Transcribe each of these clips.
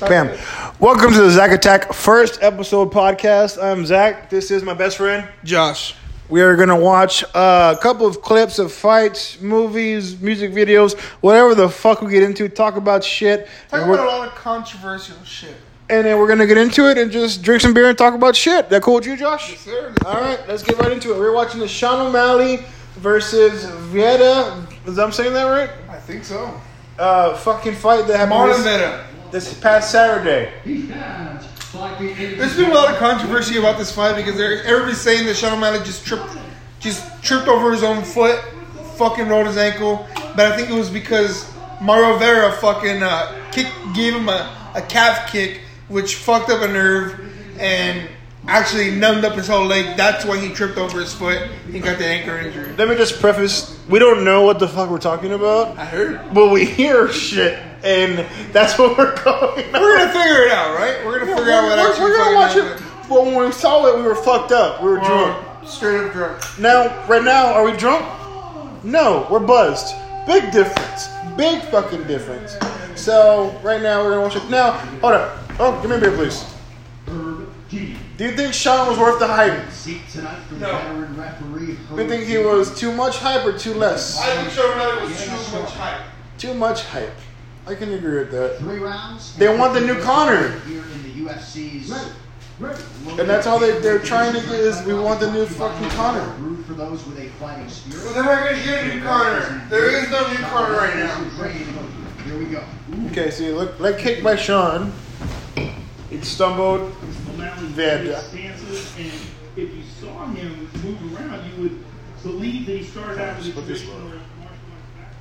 Bam. Welcome to the Zach Attack first episode podcast. I'm Zach. This is my best friend, Josh. We are going to watch a couple of clips of fights, movies, music videos, whatever the fuck we get into, talk about shit. Talk about a lot of controversial shit. And then we're going to get into it and just drink some beer and talk about shit. That cool with you, Josh? Yes, sir. All right, let's get right into it. We're watching the Sean O'Malley versus Vieta. Is I'm saying that right? I think so. Fucking fight that happened Marlon Vera. this past Saturday. There's been a lot of controversy about this fight because everybody's saying that Sean O'Malley just tripped over his own foot, fucking rolled his ankle. But I think it was because Mario Vera fucking gave him a calf kick, which fucked up a nerve and actually numbed up his whole leg. That's why he tripped over his foot and got the ankle injury. Let me just preface, we don't know what the fuck we're talking about. I heard. But we hear shit, and that's what we're going on. We're gonna figure it out, right? We're gonna figure out what actually We're gonna watch happened. it. But when we saw it, we were fucked up. We were drunk. Straight up drunk. Right now, are we drunk? No, we're buzzed. Big difference. Big fucking difference. So, right now, we're gonna watch it. Now, hold up. Oh, give me a beer, please. Do you think Sean was worth the hype? No. Do you think he was too much hype or too less? I think Sean O'Malley was too much hype. Too much hype. I can agree with that. 3 rounds. They want the new Conor. Here in the UFC's. And that's all they're trying to get is we want the new fucking Conor. Root for those with a fighting spirit. Well, they're not gonna get a new Conor. There is no new Conor right now. Here we go. Okay, so look, leg kick by Sean. It stumbled. Veda. Stances, and if you saw him move around, you would believe that he started out with a traditional martial arts background.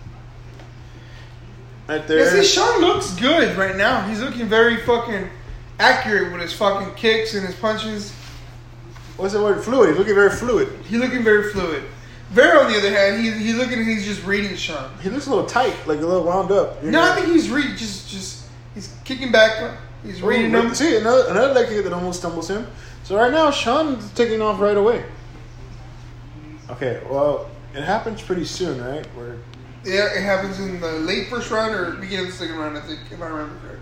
Right Yeah, there. see, Sean looks good right now. He's looking very fucking accurate with his fucking kicks and his punches. What's the word? Fluid. He's looking very fluid. He's looking very fluid. Vera, on the other hand, he's just reading Sean. He looks a little tight, like a little wound up. No, I think he's he's kicking back. He's reading them. See, another leg kick that almost stumbles him. So right now, Sean's taking off right away. Okay, well, it happens pretty soon, right? Yeah, it happens in the late first round or beginning of the second round, I think, if I remember correctly.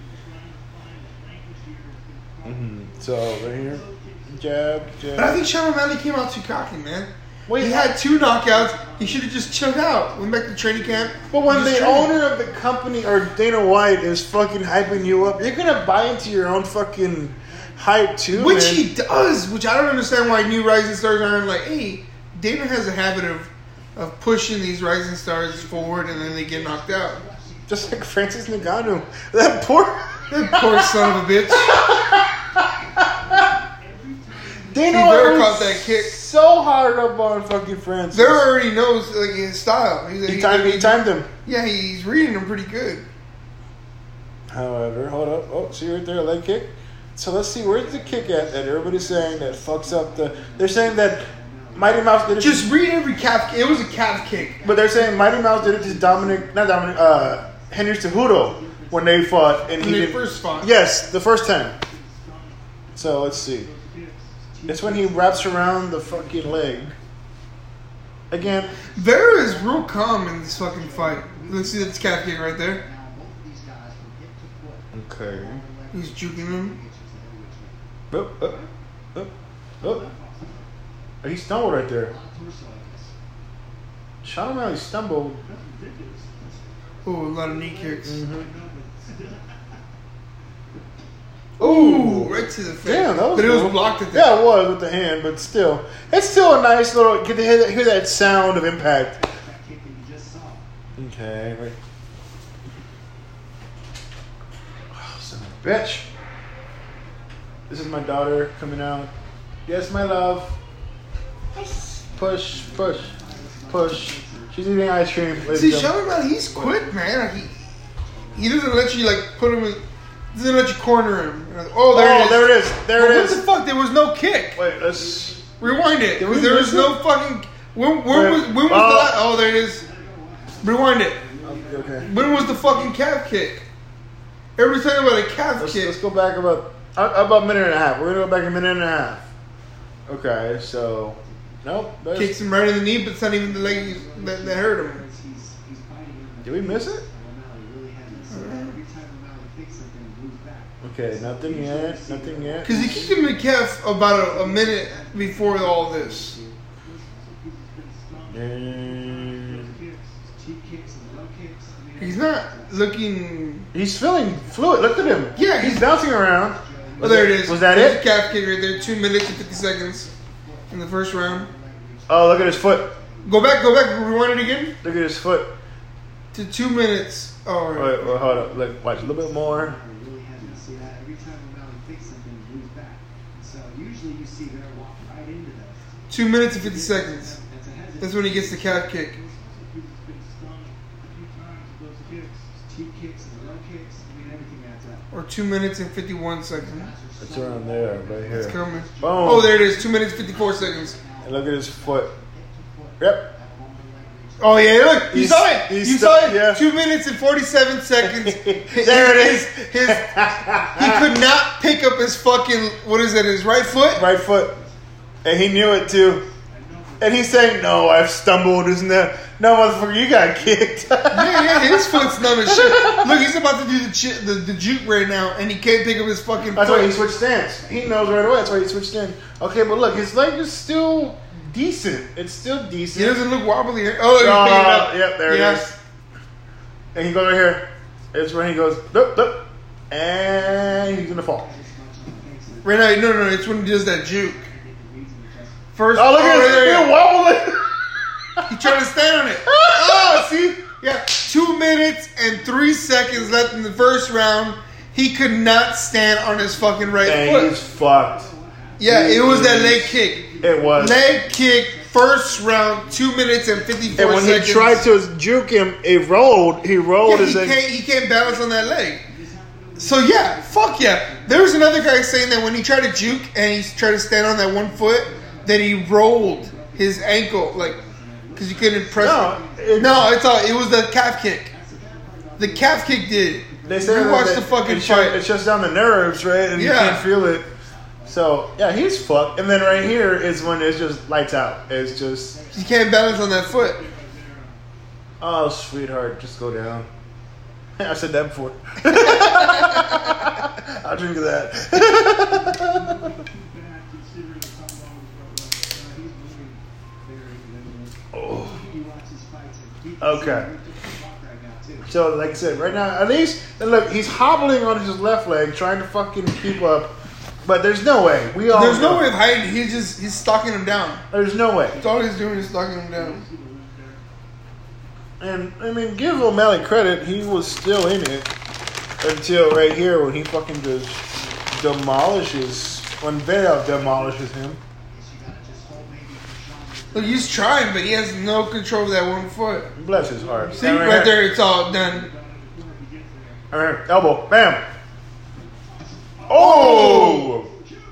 So right here, jab. But I think Sean O'Malley came out too cocky, man. Wait, He had 2 knockouts. He should have just chilled out. Went back to training camp. But when Just the train. owner of the company or Dana White is fucking hyping you up, you're gonna buy into your own fucking hype too. Which man. he does, which I don't understand why new rising stars aren't like, hey, Dana has a habit of pushing these rising stars forward and then they get knocked out. Just like Francis Ngannou, that poor Poor son of a bitch. Dana He White never was caught that kick. so hard up on fucking Francis. There already knows like his style. He timed him. Yeah, he's reading him pretty good. However, hold up. Oh, see right there, a leg kick. So let's see, where's the kick at that everybody's saying that fucks up the... They're saying that Mighty Mouse did it... Just read every calf. It was a calf kick. But they're saying Mighty Mouse did it to Henry Cejudo when they fought. And When he they did, first fought. Yes, the first time. So let's see. It's when he wraps around the fucking leg. Again, Vera is real calm in this fucking fight. Let's see, that's calf kick right there. okay. He's juking him. Oh. He stumbled right there. Sean O'Malley stumbled. Oh, a lot of knee kicks. Ooh. Ooh, right to the face. Damn, that was But it cool. was blocked at that. Yeah, it was with the hand, but still. It's still a nice little... Get to hear that sound of impact. Okay, wait. Oh, son of a bitch. This is my daughter coming out. Yes, my love. Push. She's eating ice cream. ladies See, and Sean O'Malley, he's quick, man. Like, he doesn't let you like put him in. Doesn't let you corner him. Oh, there it is. There it is. What the fuck? There was no kick. Wait, let's... Rewind it. Did we There miss was no it? fucking. When was the last? Oh, there it is. Rewind it. Okay. When was the fucking calf kick? Everybody's talking about a calf Let's kick. go back about a minute and a half. We're gonna go back a minute and a half. Okay, so nope. Kicks him right in the knee, but it's not even the leg that hurt him. Did we miss it? Okay, nothing yet. Nothing yet. Because he kicked him in the calf about a minute before all this. And He's not looking. he's feeling fluid. Look at him. Yeah, he's bouncing around. Oh, there it is. Was that There's it? a calf kick right there. 2 minutes and 50 seconds in the first round. Oh, look at his foot. Go back. Rewind it again Look at his foot. to 2 minutes. Oh, right. Wait, hold up. Look, watch a little bit more. Really hasn't seen that. Every time O'Malley picks something, he moves back. So usually you see they're walking right into those. 2 minutes and 50 seconds. That's a hesitant. That's when he gets the calf kick. He's been stung a few times with those kicks. Two kicks and low kicks. I mean, everything adds up. Or 2 minutes and 51 seconds. It's around there, right here. It's coming. Boom. Oh, there it is. 2 minutes 54 seconds. And look at his foot. Yep. Oh yeah, look, you He's- saw it. he's You stuck, saw it. yeah. 2 minutes and 47 seconds. There it is. He could not pick up his fucking his right foot. Right foot. And he knew it too. And he's saying, "No, I've stumbled, isn't that? No, motherfucker, you got kicked." Yeah, his foot's numb as shit. Look, he's about to do the juke right now, and he can't pick up his fucking That's foot. why he switched stance. He knows right away. That's why he switched in. Okay, but look, his leg is still decent. It's still He decent. doesn't look wobbly. Oh, he's picking it up. Yep, there it is. And he goes right here. It's when he goes, dup, dup, and he's gonna fall. Right now, no, it's when he does that juke. First, Oh, look at right his there. feet wobbling. He tried to stand on it. Oh, see? Yeah, 2 minutes and 3 seconds left in the first round. He could not stand on his fucking right Dang, foot. he's fucked. Yeah, it was that leg kick. It was. Leg kick, first round, 2 minutes and 54 And when seconds. he tried to juke him, it rolled. He rolled Yeah, his leg. he can't balance on that leg. So yeah, fuck yeah. There was another guy saying that when he tried to juke and he tried to stand on that one foot, that he rolled his ankle, like, because you couldn't press it. No, it was the calf kick. The calf kick did it. They say You that watched the fucking fight. It shuts down the nerves, right? And you Yeah. can't feel it. So yeah, he's fucked. And then right here is when it's just lights out. It's just, You can't balance on that foot. oh sweetheart, just go down. I said that before. I'll drink of that. Bad considering some levels, he's moving very good. You watch his fights and he Okay. right now too. So like I said, right now at least, and look, he's hobbling on his left leg, trying to fucking keep up. But there's no way. We all There's know. no way of hiding. He's stalking him down. There's no way. That's all he's doing is stalking him down. And I mean, give O'Malley credit. He was still in it until right here when he fucking just demolishes. When Vidal demolishes him. Look, he's trying, but he has no control of that one foot. Bless his heart. See, And right here- there, it's all done. Right here, elbow, bam. Oh!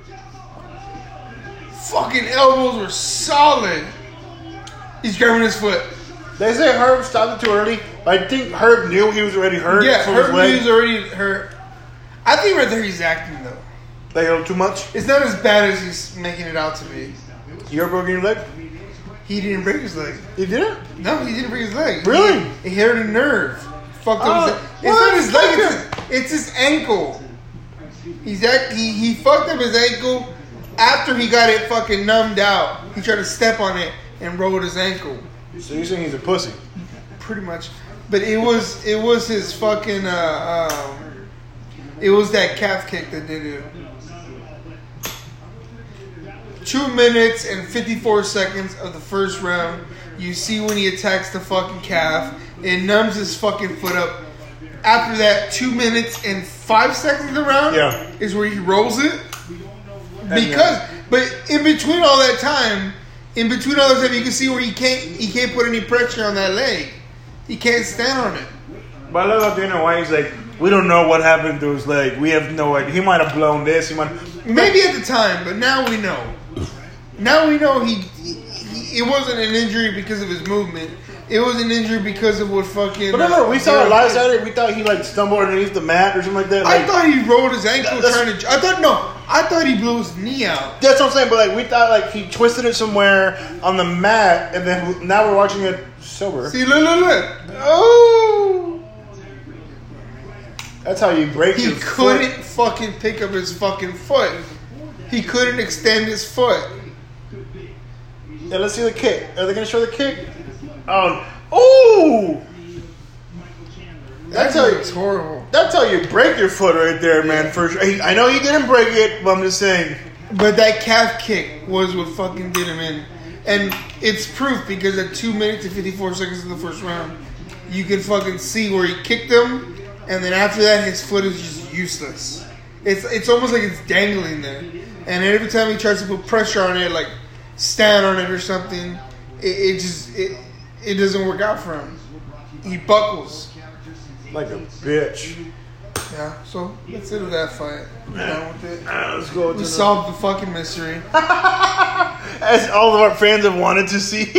Fucking elbows were solid. He's grabbing his foot. They say Herb stopped it too early. I think Herb knew he was already hurt. Yeah, from his Herb leg. News already hurt. I think right there he's acting though. Like a little too much. It's not as bad as he's making it out to be. You ever broken your leg? He didn't break his leg. You didn't? No, he didn't break his leg. Really? He hurt a nerve. Fucked Oh, up his It's what? not his leg, it's his ankle. He fucked up his ankle after he got it fucking numbed out. He tried to step on it and rolled his ankle. So you're saying he's a pussy? Pretty much. But it was his fucking it was that calf kick that did it. 2 minutes and 54 seconds of the first round. You see when he attacks the fucking calf. It numbs his fucking foot up. After that, 2 minutes and 5 seconds of the round Yeah. is where he rolls it. But in between all that time, you can see where he can't put any pressure on that leg. He can't stand on it. But I love how Dana White's like, we don't know what happened to his leg. We have no idea. He might have blown this. He might. Maybe at the time, but now we know. Now we know it wasn't an injury because of his movement. It was an injury because of what fucking. But no, we saw it last Saturday. We thought he like stumbled underneath the mat or something like that. I Like, thought he rolled his ankle That's- trying to. I thought he blew his knee out. that's what I'm saying. But like we thought like he twisted it somewhere on the mat, and then now we're watching it sober. See, look. Oh. That's how you break He your couldn't foot. fucking pick up his fucking foot. He couldn't extend his foot. Yeah, let's see the kick. Are they gonna show the kick? Oh, ooh! That's how It's horrible. That's how you break your foot right there, man. For sure. I know he didn't break it, but I'm just saying. But that calf kick was what fucking did him in. And it's proof because at 2 minutes and 54 seconds in the first round, you can fucking see where he kicked him, and then after that, his foot is just useless. It's almost like it's dangling there. And every time he tries to put pressure on it, like stand on it or something, it doesn't work out for him. He buckles. Like a bitch. Yeah, so that's it with that fight. We're done with it. Let's go to We solved the fucking mystery. as all of our fans have wanted to see.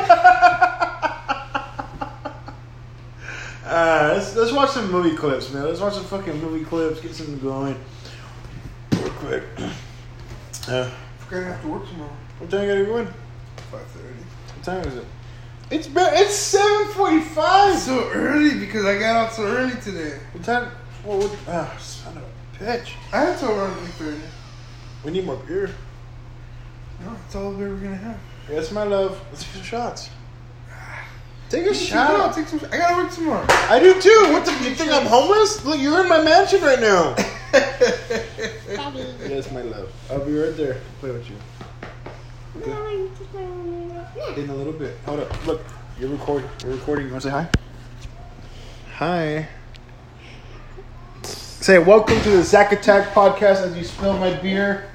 Let's watch some movie clips, man. Let's watch some fucking movie clips. Get something going. Real quick. Forgot I have to work tomorrow. What time you gotta go in? 5:30. What time is it? It's 7:45. So early because I got out so early today. What time? Son of a bitch. I had to around 3:30. We need more beer. No, that's all the beer we're gonna have. Yes, my love. Let's take some shots. Take a No, shot. take some. I gotta work tomorrow. I do too. What the? You think I'm homeless? Look, you're in my mansion right now. Yes, my love. I'll be right there. Play with you. In a little bit. Hold up. Look, you're recording. You're recording. You want to say hi? Hi. Say welcome to the Zack Attack podcast as you spill my beer.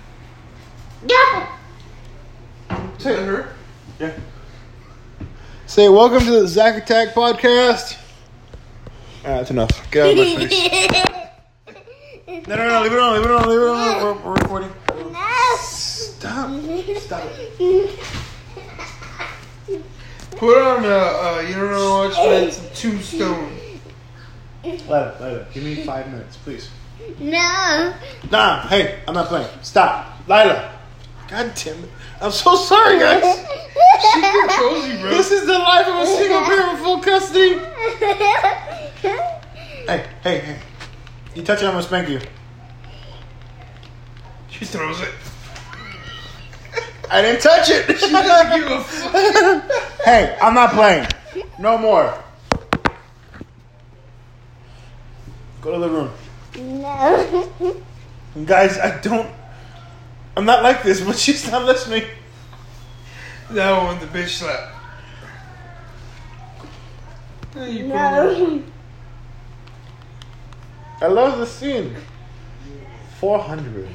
Say it. her? Yeah. Say welcome to the Zack Attack podcast. That's enough. Get out of my face. No, leave it on. We're recording. Stop it. Put on you don't know what it's Tombstone. Lila, give me 5 minutes, please. No. Nah, hey, I'm not playing. Stop. Lila. God damn it. I'm so sorry, guys. She controls you, bro. This is the life of a single parent with full custody. Hey. You touch it, I'm going to spank you. She throws it. I didn't touch it. She doesn't give a fuck. Hey, I'm not playing. No more. Go to the room. No. Guys, I'm not like this, but she's not listening. That one, the bitch slap. Hey, you put her- No. I love the scene. 400.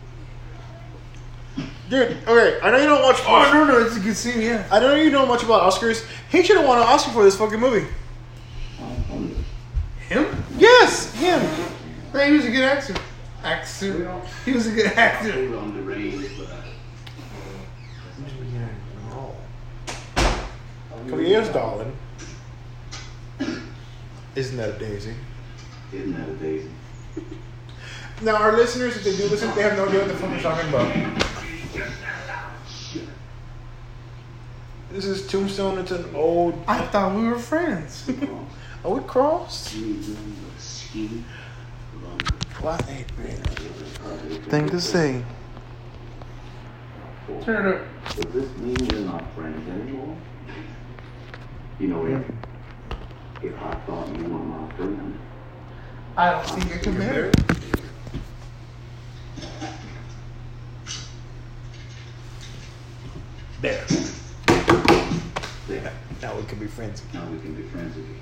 Dude, okay, I know you don't watch. Oh, no, it's a good scene, yeah. I know you know much about Oscars. He should have won an Oscar for this fucking movie. Him? Yes, him. No, he was a good actor. He was a good actor. Clear's darling. Isn't that a daisy? Isn't that a daisy? Now, our listeners, if they do listen, they have no idea what the fuck we're talking about. This is Tombstone. It's an old. I thought we were friends. Are we crossed? Ski. What a thing to say. Turn it up. Does this mean we're not friends anymore? You know, if I thought you were my friend, I don't think I can marry. There. there, Now we can be friends. now we can be friends again.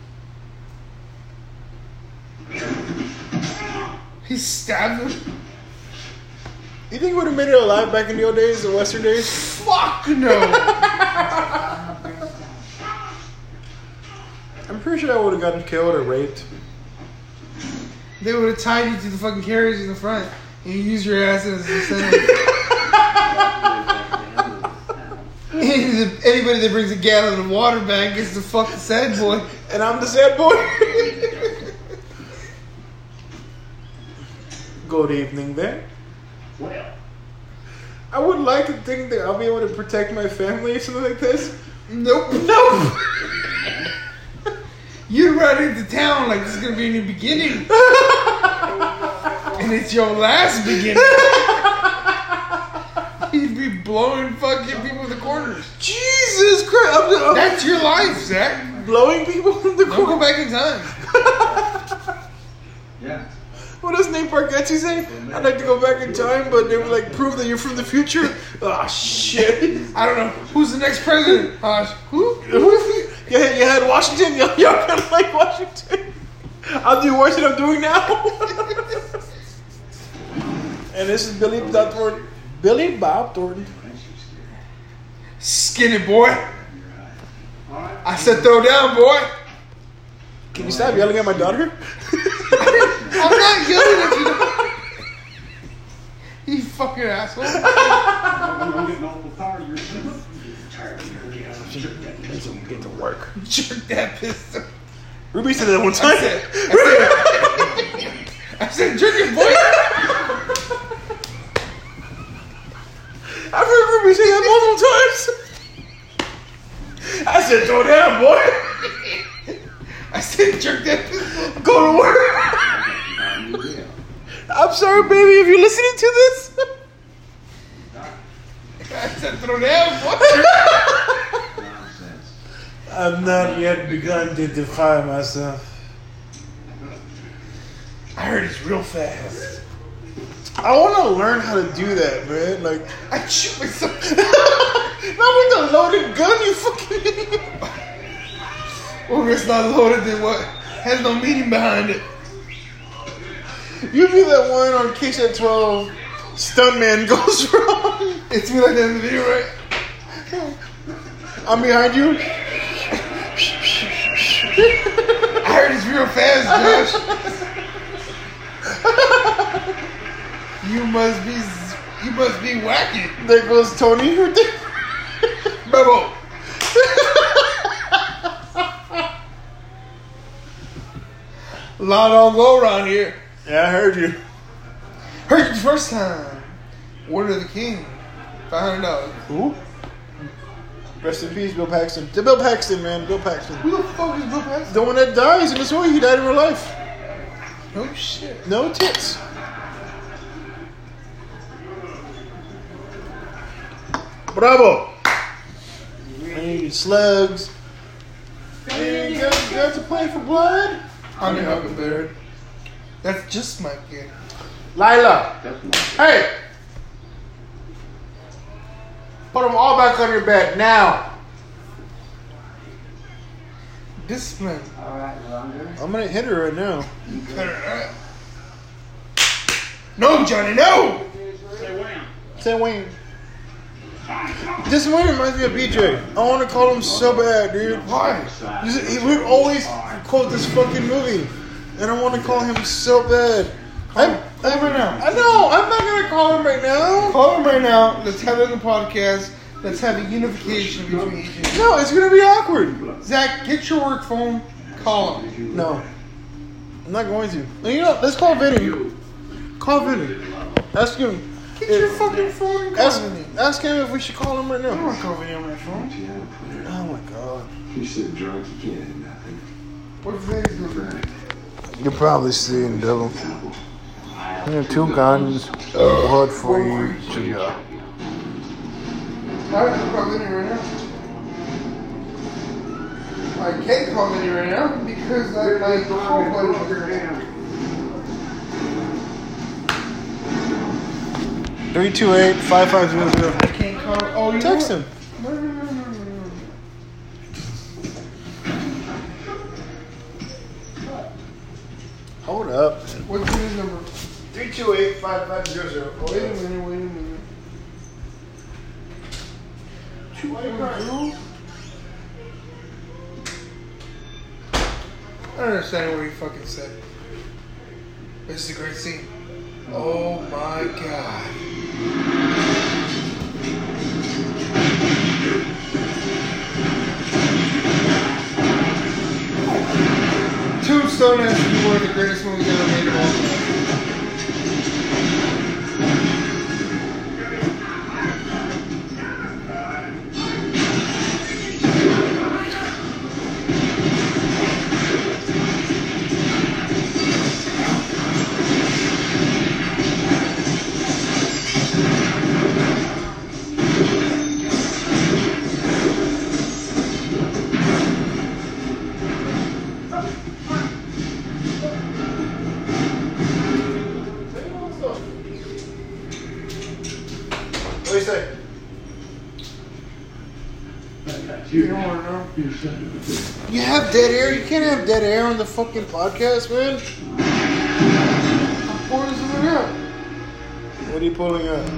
He stabbed him. You think we would have made it alive back in the old days, the Western days? Fuck no. I'm pretty sure I would have gotten killed or raped. They would have tied you to the fucking carriage in the front and you use your ass as a center. Anybody that brings a gallon of water back gets to fuck the sad boy. And I'm the sad boy. Good evening, then. Well, I would like to think that I'll be able to protect my family or something like this. Nope. Nope. You run into town like this is gonna be a new beginning. And it's your last beginning. He'd be blowing fucking people in the corners. Jesus Christ! That's your life, Zach. blowing people in the Don't corner. go back in time. Yeah. What does Nate Bargatze say? I'd like to go back in time, but they would like prove that you're from the future. Ah, shit. I don't know. Who's the next president? Who? You had Washington. Y'all kind of like Washington. I'll do worse than I'm doing now. And this is Billy Bob Thornton. Billy Bob Thornton. Skinny boy. I said throw down, boy. Can you stop yelling at my daughter? I'm not yelling at you. You fucking asshole. I'm getting awful tired of your shit. Get to work. Jerk that pistol. Ruby said that one time. I said jerk it, boy. I've heard Ruby say that multiple times. I said, throw down, boy. I said jerk that pistol. Go to work. I'm sorry, baby, if you're listening to this. I said throw down, boy. I've not yet begun to defy myself. I heard it's real fast. I want to learn how to do that, man. Like, I shoot myself. not with the loaded gun, you fucking idiot. Well, if it's not loaded, then what? Has no meaning behind it. You be that one on Case at 12, stuntman goes wrong. It's me like that in the video, right? I'm behind you. I heard it's real fast, Josh. You must be whacking. There goes Tony. Bubble. Law don't go around here. Yeah, I heard you. Heard you the first time. Word of the King. $500. Who? Rest in peace, Bill Paxton. The Bill Paxton, man. Bill Paxton. Who the fuck is Bill Paxton? The one that dies in this movie. He died in real life. No shit. No tits. Bravo. Hey, slugs. Hey, you guys are playing for blood? I'm your Huckleberry. That's just my kid. Lila. Hey. Put them all back on your bed now. Discipline. I'm gonna hit her right now. No, Johnny, no! Say Wayne. This Wayne reminds me of BJ. I want to call him so bad, dude. Why? He would always quote this fucking movie, and I want to call him so bad. Call him right now. I know. I'm not gonna call him right now. Call him right now. Let's have it in the podcast. Let's have a unification between each other. No, it's gonna be awkward. Zach, get your work phone. Call him. No, I'm not going to. And you know, let's call Vinny. Call Vinny. Ask him. Get your fucking phone and call Vinny. Ask him if we should call him right I don't now. want to call Vinny on my phone. Oh my god. You sit drunk, you can't hit nothing. What if Vinny's doing? You're probably seeing devil. You have two guns, blood for each of you. I have to call Vinny right now. I can't call Vinny right now because my phone plug is here. 328-5500. I can't call. Oh, you Text know him. what? No. Hold up. What's his number? 328-5500. Wait a minute. 212? I don't understand what he fucking said. This is a great scene. Oh my god. Tombstone has to be one of the greatest movies ever made of all time. say? You don't want to know. You have dead air? You can't have dead air on the fucking podcast, man. I'm pulling something up. What are you pulling up?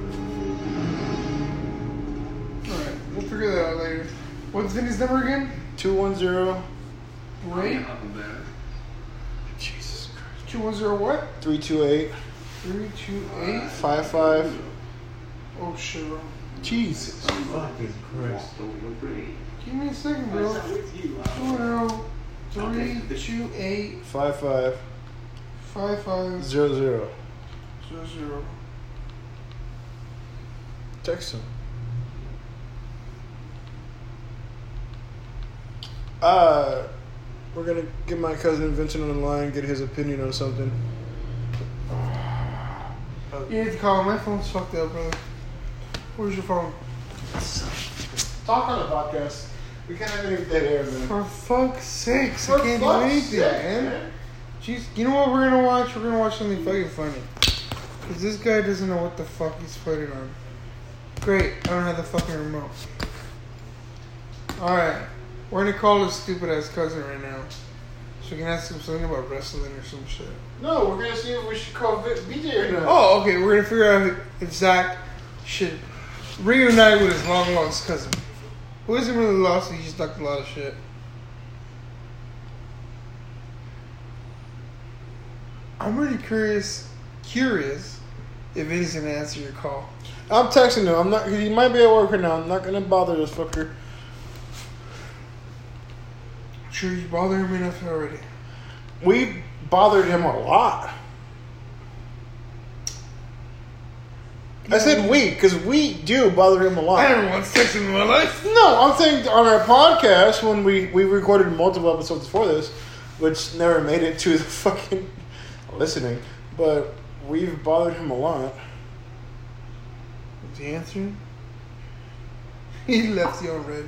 Alright, we'll figure that out later. What's Vinny's number again? 210. Wait. Jesus Christ. 210 what? 328 328. 55. Oh shit, bro. Jesus. Fucking Christ. Give me a second, bro. 328 55 55 00. 00. Text him. We're gonna get my cousin Vincent on the line, get his opinion on something. You need to call him. My phone's fucked up, brother. Where's your phone? Talk on the podcast. We can't have any dead air, man. For fuck's sakes, For I can't do fuck's anything, sake, man. Jeez, you know what we're gonna watch? We're gonna watch something fucking funny. Because this guy doesn't know what the fuck he's putting on. Great, I don't have the fucking remote. Alright, we're gonna call his stupid ass cousin right now. So we can ask him something about wrestling or some shit. No, we're gonna see if we should call BJ or not. Oh, okay, we're gonna figure out if Zach should reunite with his long lost cousin. Who isn't really lost, he just talked a lot of shit. I'm really curious if he's gonna answer your call. I'm texting him. I'm not. He might be at work right now. I'm not gonna bother this fucker. I'm sure you bother him enough already. We bothered him a lot. I said we, because we do bother him a lot. I never once texted him in my life. No, I'm saying on our podcast when we recorded multiple episodes before this, which never made it to the fucking listening, but we've bothered him a lot. Is he answering? He left you on red.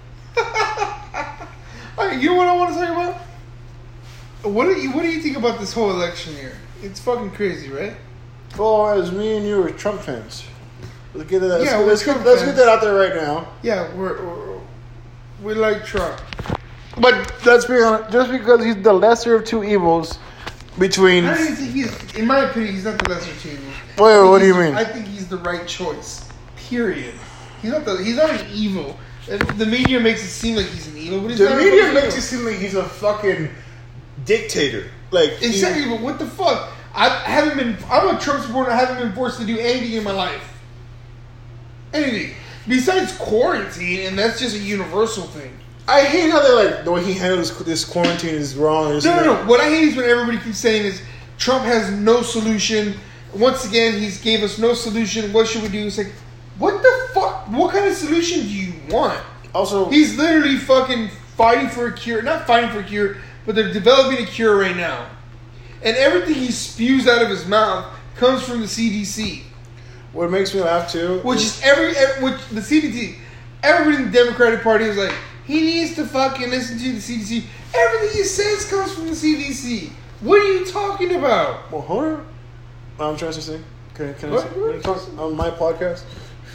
Alright, you know what I want to talk about? What do you think about this whole election year? It's fucking crazy, right? Well, as me and you are Trump fans, let's get that. Yeah, let's we're Trump get fans. that out there right now. Yeah, we like Trump. But let's be honest, just because he's the lesser of two evils between. I don't even think he's, in my opinion, he's not the lesser of two evils. Wait, what do you mean? I think he's the right choice. Period. He's not an evil. The media makes it seem like he's an evil, but he's The not media an makes evil. it seem like he's a fucking dictator. Like Exactly, but what the fuck? I'm a Trump supporter. I haven't been forced to do anything in my life. Anything. Besides quarantine, and that's just a universal thing. I hate how they like the way he handles this quarantine is wrong. No. What I hate is when everybody keeps saying is Trump has no solution. Once again, he's gave us no solution. What should we do? It's like, what the fuck? What kind of solution do you want? Also, He's literally fucking fighting for a cure. Not fighting for a cure, but they're developing a cure right now. And everything he spews out of his mouth comes from the CDC. what makes me laugh too, Which is which the CDC, everybody in the Democratic Party is like, he needs to fucking listen to the CDC. Everything he says comes from the CDC. What are you talking about? Well, hold on. I'm trying to say. Can I What? say? Can I talk on my podcast?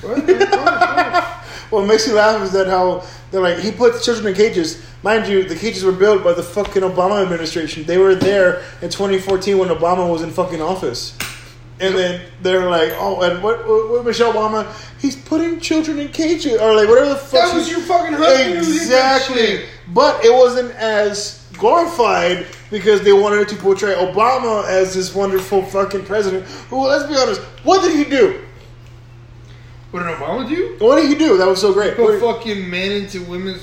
What? What makes me laugh is that how they're like he puts children in cages. Mind you, the cages were built by the fucking Obama administration. They were there in 2014 when Obama was in fucking office. And then they're like, oh, and what Michelle Obama? He's putting children in cages or like whatever the fuck. That was your fucking husband who did that Exactly. shit. But it wasn't as glorified because they wanted to portray Obama as this wonderful fucking president. Who, let's be honest, what did he do? What did Obama do? What did he do? That was so great. Put fucking men into women's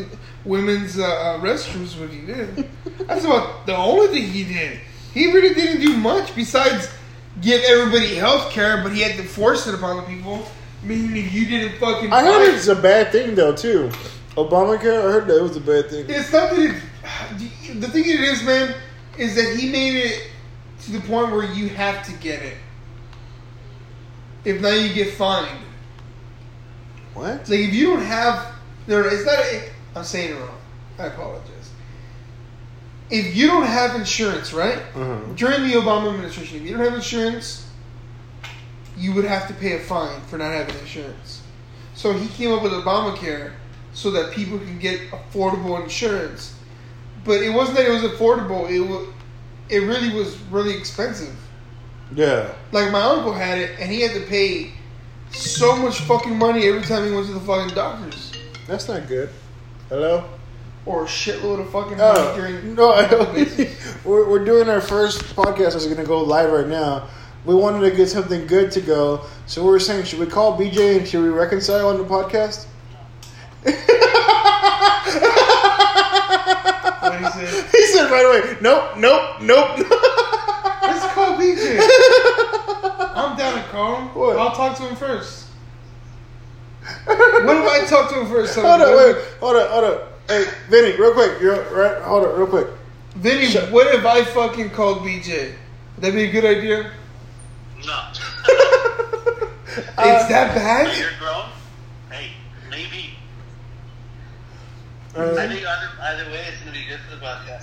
restrooms. What he did. That's about the only thing he did. He really didn't do much besides give everybody health care, but he had to force it upon the people. Meaning if you didn't fucking I heard fight- it's a bad thing though too. Obamacare, I heard that it was a bad thing. It's not that the thing it is, man, is that he made it to the point where you have to get it. If not, you get fined. What? Like if you don't have, no, it's not. I'm saying it wrong. I apologize. If you don't have insurance, right? Uh-huh. During the Obama administration, if you don't have insurance, you would have to pay a fine for not having insurance. So he came up with Obamacare so that people can get affordable insurance. But it wasn't that it was affordable. It really was really expensive. Yeah. Like my uncle had it, and he had to pay so much fucking money every time he went to the fucking doctors. That's not good. Hello? Or a shitload of fucking money Oh, during. no, I don't. We're doing our first podcast that's going to go live right now. We wanted to get something good to go. So we were saying, should we call BJ and should we reconcile on the podcast? What he said? He said right away, nope. Let's call BJ. I'm down to call him. What? I'll talk to him first. What if I talk to him first? Hold up. Hey, Vinny, real quick. You're right. Hold up, real quick. Vinny, what if I fucking called BJ? Would that be a good idea? No. It's that bad? You're grown? Hey, maybe. I think either way it's going to be good for the podcast.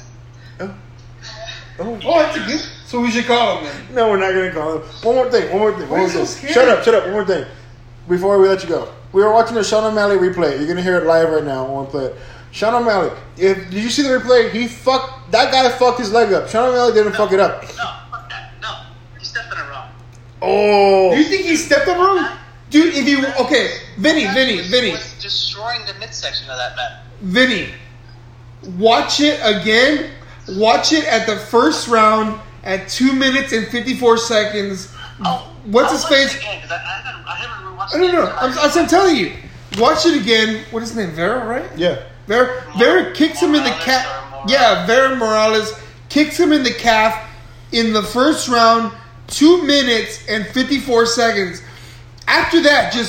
Oh, Oh, that's a good. So we should call him then. no, we're not going to call him. One more thing. Why are you so scared? Shut up. One more thing. Before we let you go. We were watching the Sean O'Malley replay. You're going to hear it live right now. I want to play it. Sean O'Malley. Did you see the replay? That guy fucked his leg up. Sean O'Malley didn't fuck it up. No, fuck that. No. He stepped in it wrong. Oh. Do you think he stepped up wrong? Dude, if you. Okay, Vinny. Was destroying the midsection of that man. Vinny, watch it again. Watch it at the first round at 2 minutes and 54 seconds. What's his face? Again, 'cause I haven't rewatched No. I'm telling you. Watch it again. What is his name? Vera, right? Yeah. Vera kicks him in the calf. Yeah, Vera Morales kicks him in the calf in the first round. 2 minutes and 54 seconds. After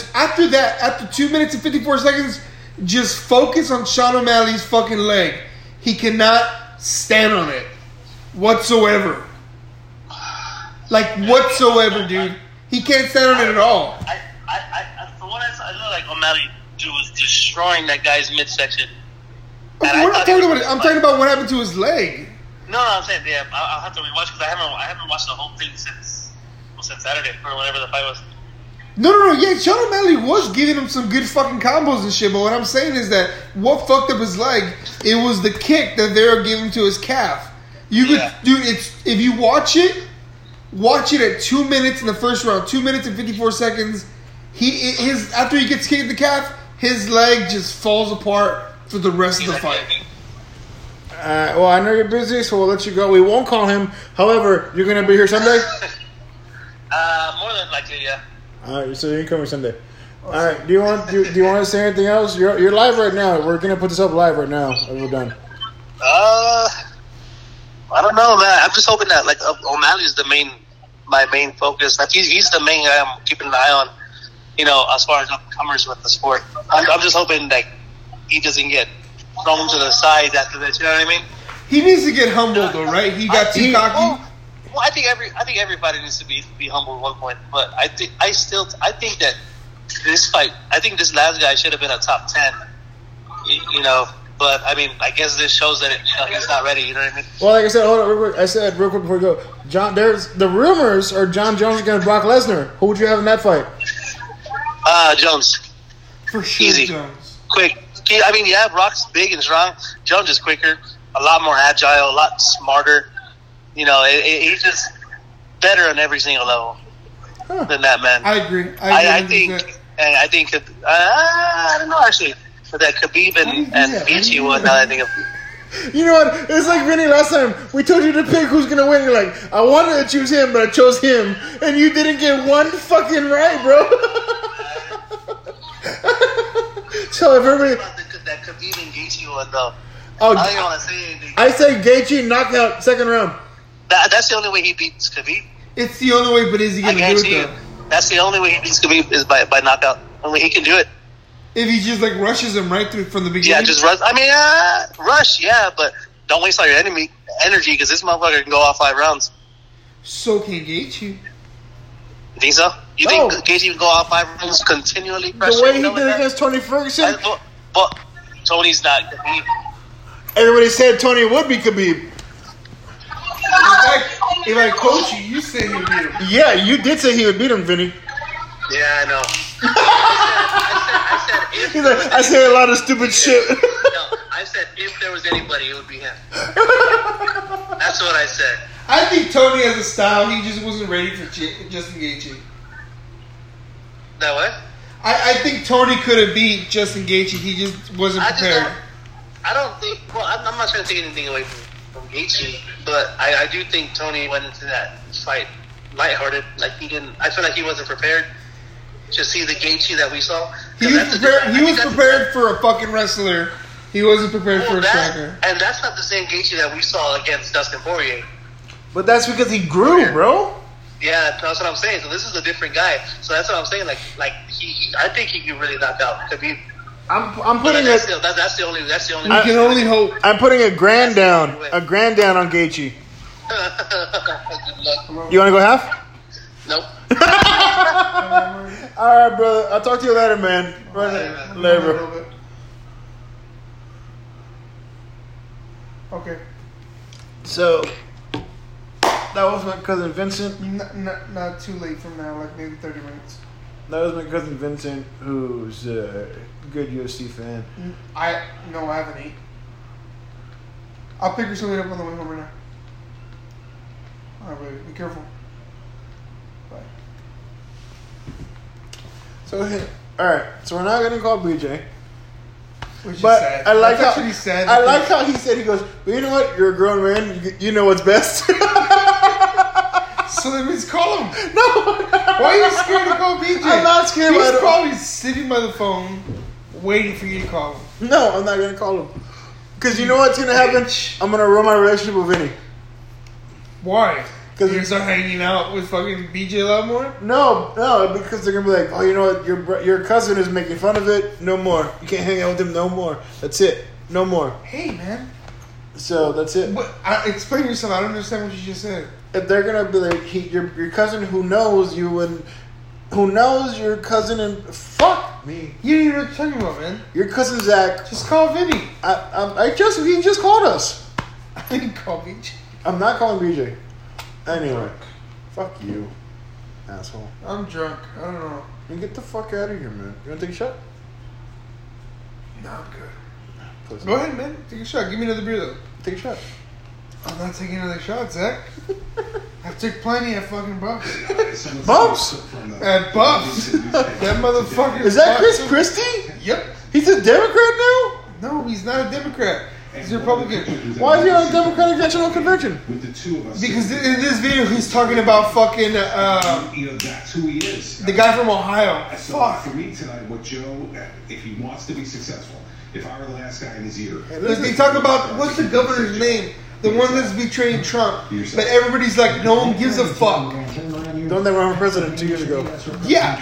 2 minutes and 54 seconds, just focus on Sean O'Malley's fucking leg. He cannot stand on it whatsoever. Like whatsoever, dude. He can't stand on it at all. From what I saw, I know like O'Malley was destroying that guy's midsection. We're not talking about it. I'm talking about what happened to his leg. No, I'm saying, yeah, I'll have to rewatch because I haven't watched the whole thing since Saturday or whenever the fight was. No. Yeah, Sean O'Malley was giving him some good fucking combos and shit. But what I'm saying is that what fucked up his leg, it was the kick that Vera gave him to his calf. Dude, if you watch it at 2 minutes in the first round, 2 minutes and 54 seconds. After he gets kicked in the calf, his leg just falls apart for the rest of the fight. Well, I know you're busy, so we'll let you go. We won't call him. However, you're going to be here Sunday? More than likely, yeah. All right, so you're coming Sunday. All right, do you want to say anything else? You're live right now. We're going to put this up live right now. And we're done. I don't know, man. I'm just hoping that like O'Malley's my main focus. Like he's the main guy I'm keeping an eye on. You know, as far as upcomers with the sport, I'm just hoping that he doesn't get thrown to the side after this. You know what I mean? He needs to get humbled, though, right? He got too cocky. Well, I think everybody needs to be humble at one point. But I think that this fight, I think this last guy should have been a top 10. You know, but I mean, I guess this shows that he's not ready. You know what I mean? Well, like I said, hold on, real quick. I said real quick before we go. There's the rumors are John Jones against Brock Lesnar. Who would you have in that fight? Jones. For sure, Easy. Jones. Quick. I mean, yeah, Brock's big and strong. Jones is quicker, a lot more agile, a lot smarter. You know, he's just better on every single level than that man. I agree. I think I don't know actually, but that Khabib and Gaethje one. Now that I think of. You know what? It's like Vinny last time. We told you to pick who's going to win. You're like, I wanted to choose him, but I chose him. And you didn't get one fucking right, bro. So if everybody... That Khabib and Gaethje one, though. Oh, I don't even want to say anything. I say Gaethje knockout, second round. That's the only way he beats Khabib. It's the only way, but is he going to do it, though? That's the only way he beats Khabib is by knockout. Only he can do it. If he just, like, rushes him right through from the beginning? Yeah, just rush. I mean, rush, yeah, but don't waste all your energy because this motherfucker can go off 5 rounds. So can Gaethje. You think so? You think Gaethje can go off 5 rounds continually? The way he did against Tony Ferguson? But Tony's not Khabib. Everybody said Tony would be Khabib. If I coach you, you said he would beat him. Yeah, you did say he would beat him, Vinny. Yeah, I know. I said if He's like, I say a lot of stupid shit. No, I said if there was anybody, it would be him. That's what I said. I think Tony has a style. He just wasn't ready for Justin Gaethje. That what? I think Tony could have beat Justin Gaethje. He just wasn't prepared. I don't think. Well, I'm not trying to take anything away from Gaethje, but I do think Tony went into that fight lighthearted. Like he didn't. I feel like he wasn't prepared to see the Gaethje that we saw. He was prepared. He was prepared for a fucking wrestler. He wasn't prepared for a striker. And that's not the same Gaethje that we saw against Dustin Poirier. But that's because he grew, bro. Yeah, that's what I'm saying. So this is a different guy. So that's what I'm saying. Like he I think he could really knock out Khabib. I'm putting that's it. that's the only. We can only hope. I'm putting a grand down on Gaethje. Good luck. You want to go half? Nope. All right, brother. I'll talk to you later, man. Later, bro. Okay. So that was my cousin Vincent. Not too late from now, like maybe 30 minutes. That was my cousin Vincent, who's a good UFC fan. I haven't ate. I'll pick something up on the way home right now. Alright, baby, be careful. Bye. So, all right. So we're not gonna call BJ. Which is But sad. I like That's how actually sad. I like how he said, he goes, but you know what? You're a grown man. You know what's best. So that means call him. No. Why are you scared to call BJ? I'm not scared. He's I don't- probably sitting by the phone, waiting for you to call him. No, I'm not gonna call him. Because you know what's gonna happen? I'm gonna ruin my relationship with Vinny. Why? 'Cause- Because you're start hanging out with fucking BJ a lot more? No, because they're gonna be like, oh, you know what? Your cousin is making fun of it. No more. You can't hang out with him no more. That's it. No more. Hey, man. So that's it. Explain yourself. I don't understand what you just said. If they're gonna be like, your cousin who knows you and who knows your cousin and fuck me. You didn't even know what you're talking about, man. Your cousin Zach. Just call Vinny. He just called us. I didn't call BJ. I'm not calling BJ. Anyway, fuck you, asshole. I'm drunk. I don't know. You get the fuck out of here, man. You wanna take a shot? No, I'm good. Pussy. Go ahead, man. Take a shot. Give me another beer, though. Take a shot. I'm not taking another shot, Zach. I've took plenty of fucking buffs. Bumps? At buffs. That motherfucker. Is that Chris Christie? Yep. He's a Democrat now? No, he's not a Democrat. He's a Republican. Why is he on the Democratic National Convention? With the two of us. Because in this video, he's talking about fucking that's who he is. the guy from Ohio. So Fuck. for me tonight, what Joe, if he wants to be successful, if I were the last guy in his ear, They talk about, what's the governor's name? The one that's betraying Trump. But everybody's like, no one gives a fuck. The one that ran for president 2 years ago. Yeah.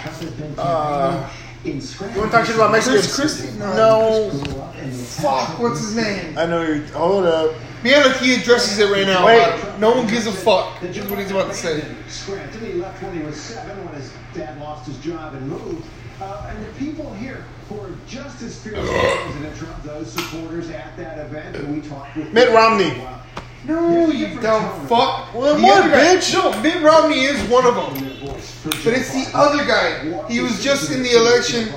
You want to talk shit about Mexicans? Chris Christie? No. Fuck, what's his name? I know you. Hold up. Yeah, like he addresses it right now. Wait. No one gives a fuck. That's what he's about to say. Scranton, he left when he was 7 when his dad lost his job and moved. And the people here who are just as fierce as President Trump, those supporters at that event, who we talked with. Mitt Romney. No, you dumb fuck. Well, The what, other guy- bitch? No, Mitt Romney is one of them. But it's the other guy. He was just in the election.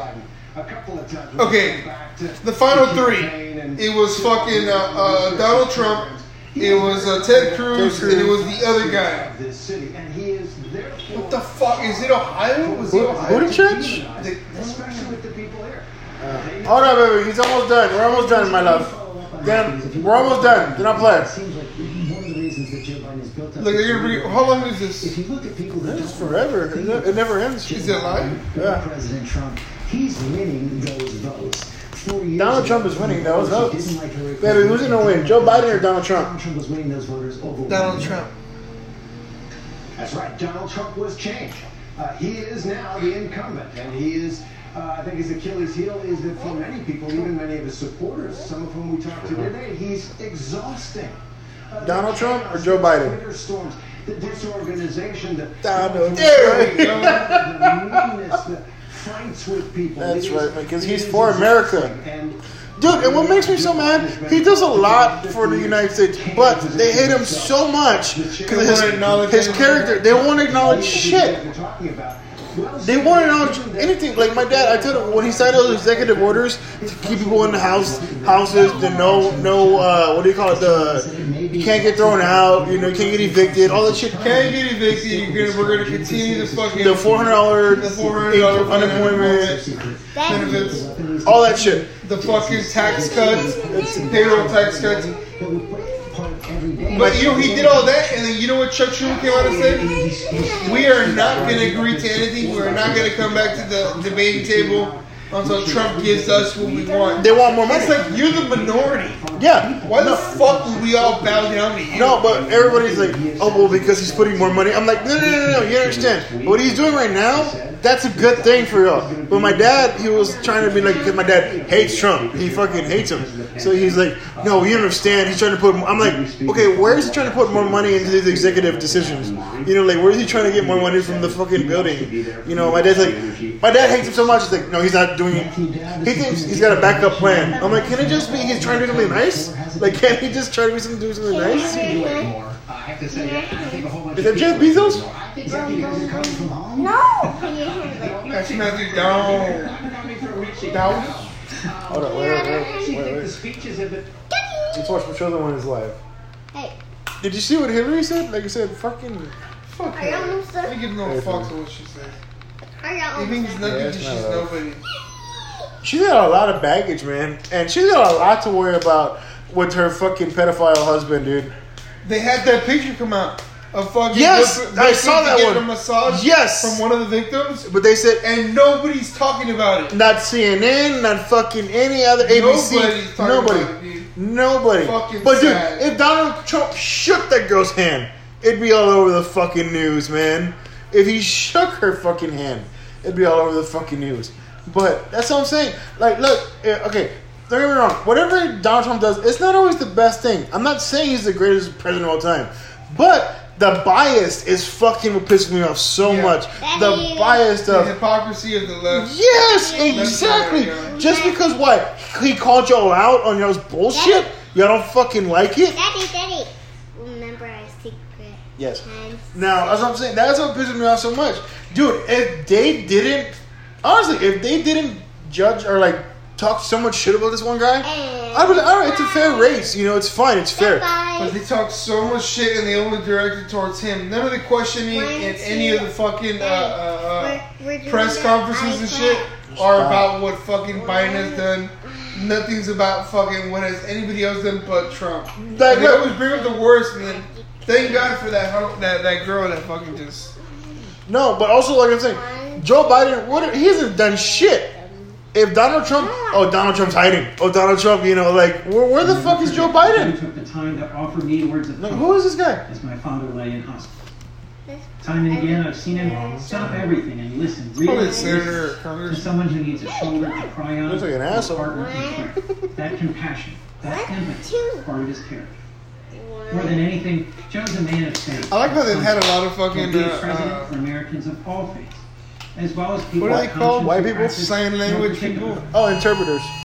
Okay, the final three. It was fucking Donald Trump. It was Ted Cruz, and it was the other guy. What the fuck? Is it Ohio? Was it Ohio? Buttigieg? Especially with the people here. Hold up, baby. He's almost done. We're almost done, my love. Then we're almost done. Do not play. Seems like one of the reasons that Joe Biden is built up. Look, they're gonna bring. How long is this? If you look at people that It's don't forever. It never ends. Is it live? Yeah. President Trump, he's winning those votes. 4 years Donald ago, Trump is winning those votes. didn't like Hillary Baby, Clinton. who's gonna win? Joe Biden or Donald Trump? Donald Trump was winning those voters over. Donald Trump. That's right. Donald Trump was changed. He is now the incumbent, and he is. I think his Achilles heel is that for many people, even many of his supporters, some of whom we talked to today, he's exhausting. Donald Trump or Joe Biden? Winter storms, the disorganization, the Donald There we Trump. go. the meanness, the fights with people. That's It right, is- because he's it is for America. exhausting. And Dude, and what makes me so mad, he does a lot for the United States, but they hate him so much because of his character. They won't acknowledge shit. They want to know anything. Like my dad, I told him when he signed those executive orders to keep people in the houses, to what do you call it? You can't get thrown out. You can't get evicted. All that shit. Can't get evicted. We're gonna continue the fucking The $400 unemployment benefits, all that shit. the fucking tax cuts, payroll tax cuts. But he did all that, and then you know what Chuck Schumer came out and said? We are not going to agree to anything. We are not going to come back to the debating table until Trump gives us what we want. They want more money. It's like you're the minority. Yeah. Why the fuck would we all bow down to you? No, but everybody's like, oh, well, because he's putting more money. I'm like, no, you understand. What he's doing right now, that's a good thing for y'all. But my dad, he was trying to be like, because my dad hates Trump. He fucking hates him. So he's like, no, you understand. He's trying to put, I'm like, okay, where is he trying to put more money into these executive decisions? Where is he trying to get more money from the fucking building? My dad's like, my dad hates him so much. He's like, no, he's not doing it. He thinks he's got a backup plan. I'm like, can it just be he's trying to do something nice? Like, can't he just try to do something nice? Is that Jeff Bezos? No. That's Matthew down. Hold on, wait. Let's watch which other one is live. Hey. Did you see what Hillary said? Like I said, fucking. Fuck Are you her. almost I done? give no fucks with what she says. Are you He almost means done? nothing Yeah, because it's she's not nobody. She's got a lot of baggage, man. And she's got a lot to worry about with her fucking pedophile husband, dude. They had that picture come out of fucking. Yes, I saw that getting one. a massage. Yes. From one of the victims, But they said, and nobody's talking about it. not CNN, not fucking any other ABC. Nobody's talking Nobody. about it, dude. Nobody. Fucking But dude, sad. if Donald Trump shook that girl's hand, it'd be all over the fucking news, man. If he shook her fucking hand, it'd be all over the fucking news. But that's what I'm saying. Like, look, okay, don't get me wrong. Whatever Donald Trump does, it's not always the best thing. I'm not saying he's the greatest president of all time. But the bias is fucking what pisses me off so Yeah. much. The bias The of... hypocrisy of the left. Yes, exactly. Just because what? He called y'all out on y'all's bullshit? Y'all don't fucking like it? Daddy. Remember our secret Yes. hands? Now, that's what I'm saying. That's what pisses me off so much. Dude, if they didn't... Honestly, if they didn't judge or, like, talk so much shit about this one guy, I'd be like, alright, it's a fair race. It's fine. It's fair. But they talk so much shit and they only direct it towards him. None of the questioning in any of the fucking press conferences and shit are about what fucking Biden has done. Nothing's about fucking what has anybody else done but Trump. They always bring up the worst, and then thank God for that girl that fucking just. No, but also, like I'm saying, Joe Biden, he hasn't done shit. If Donald Trump, Donald Trump's hiding. Donald Trump, like, where the fuck is Joe Biden? Took the time to offer me words of Like, comfort who is this guy? as my father lay in hospital. Time and again, I've seen him stop everything and listen, Probably really a senator or listen to Congress. someone who needs a shoulder to cry on. Looks like an or a asshole. partner in prayer. That compassion, that empathy, is part of his character. More than anything, Joe's a man of faith. I like how they've had a lot of fucking. He'll be a president for Americans of all faiths, as well as people. What are they of called? conscience White who people? practice Sign no language particular people? Oh, interpreters.